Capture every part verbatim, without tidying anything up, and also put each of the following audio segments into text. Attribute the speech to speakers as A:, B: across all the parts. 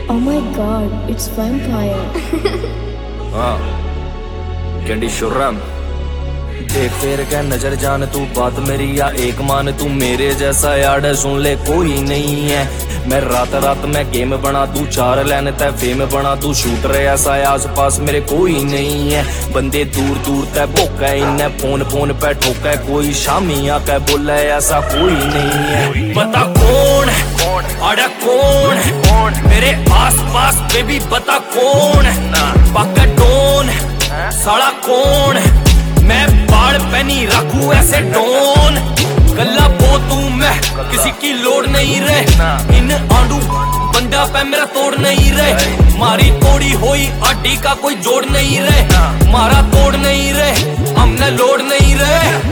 A: Oh my god, it's vampire.
B: हाँ candy शुर्रम देख फेर क्या नजर जान तू बात मेरी या एक मान तू मेरे जैसा यार सुन ले कोई नहीं है। मैं रात रात में गेम बना दूं चार लाइन तय फेम बना दूं शूटर ऐसा आस पास मेरे कोई नहीं है। बंदे दूर दूर तय भोका इन्हें फोन फोन पे ठोका कोई शामी आके बोला ऐसा कोई नहीं है। बता कौन है अरे कौन है मेरे आस पास बेबी बता कौन है पक्का डोन साला कौन है। मैं बाढ़ पहनी रखूं ऐसे डोन गल्ला बो तू मैं किसी की लोड नहीं रहे। इन आंडू बंदा पे मेरा तोड़ नहीं रहे। मारी तोड़ी होई आडी का कोई जोड़ नहीं रहे। मारा तोड़ नहीं रहे हमने लोड नहीं रहे।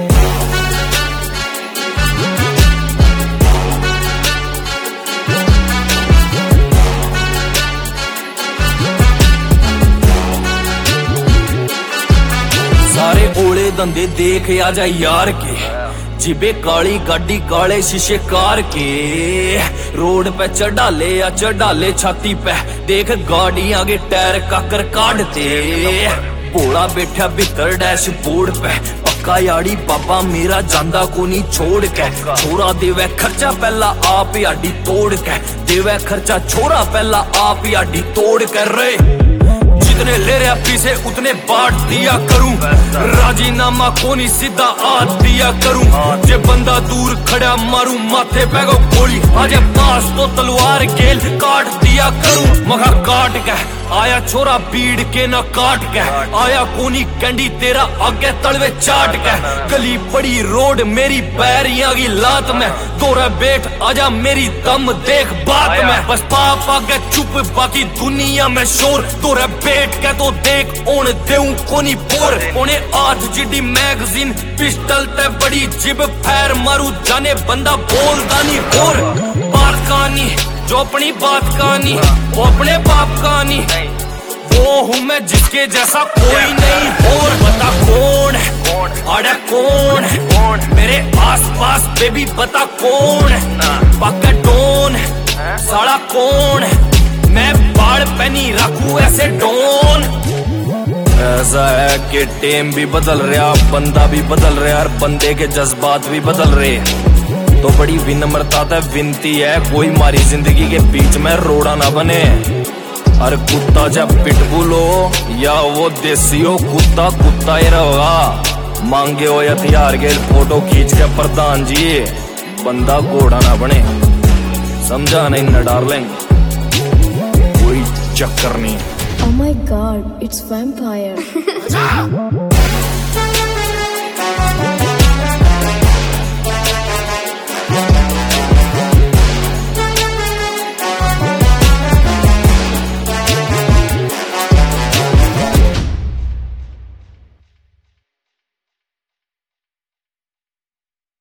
B: सारे ओले धंधे देख आ जा यार के जिबे काली गाड़ी काले शीशे कार के रोड पे चढ़ाले या चढ़ाले छाती पे देख गाड़ी आगे टायर काकर काटते भोला बैठा भीतर डैशबोर्ड पे पक्का याड़ी बाबा मेरा जांदा को नहीं छोड़ के। छोरा देवे खर्चा पहला आप याडी तोड़ के देवे खर्चा छोरा पहला आप याडी तोड़ कर रहे। जितने ले रहा पीछे उतने बांट दिया करूं राजीनामा कोनी सीधा आ दिया करूं। जे बंदा दूर खड़ा मारूं माथे पे को गोली आजे पास तो तलवार गेल काट दिया करूं। मगा काट के आया छोरा बीड़ के ना काट के आया कोनी कैंडी तेरा आगे तलवे चाट के। गली पड़ी रोड मेरी पैरियां की लात में तोरा बैठ आजा मेरी दम देख बात में बस पाप आगे चुप बाकी दुनिया में शोर तोरा बैठ के तो देख ओन देऊं कोनी पोर। ओने आठ जिडी मैगजीन पिस्टल ते बड़ी जिब फैर मारू जाने बंदा बोलदा नहीं और बात कहानी जो अपनी बात कहानी वो अपने बाप कहानी वो हूँ मैं जिसके जैसा कोई नहीं। और बता कौन है अरे कौन है मेरे आस पास बेबी बता कौन है पक्का डोन साला कौन है। मैं बाढ़ पहनी रखूं ऐसे डोन। ऐसा है कि टेम भी बदल रहा बंदा भी बदल रहा और बंदे के जज्बात भी बदल रहे। तो बड़ी विनम्रता ते विनती है कोई मारी जिंदगी के बीच में रोड़ा ना बने। अरे कुत्ता जब पिटबुल हो या वो देसी हो कुत्ता कुत्ता ही रहेगा। मांगे हो हथियार के फोटो खींच के प्रधान जी बंदा घोड़ा ना बने। समझा नहीं न डार्लिंग कोई चक्कर नहीं।
A: Oh my god, it's vampire.